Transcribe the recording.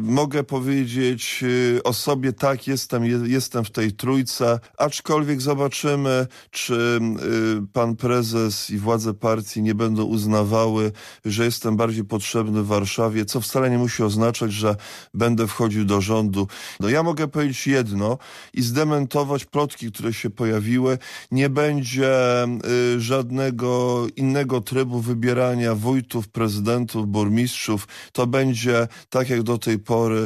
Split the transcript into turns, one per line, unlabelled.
Mogę powiedzieć o sobie, tak, jestem w tej trójce, aczkolwiek zobaczymy, czy pan prezes i władze partii nie będą uznawały, że jestem bardziej potrzebny w Warszawie, co wcale nie musi oznaczać, że będę wchodził do rządu. No ja mogę powiedzieć jedno i zdementować plotki, które się pojawiły. Nie będzie żadnego innego trybu wybierania wójtów, prezydentów, burmistrzów. To będzie tak jak do tej pory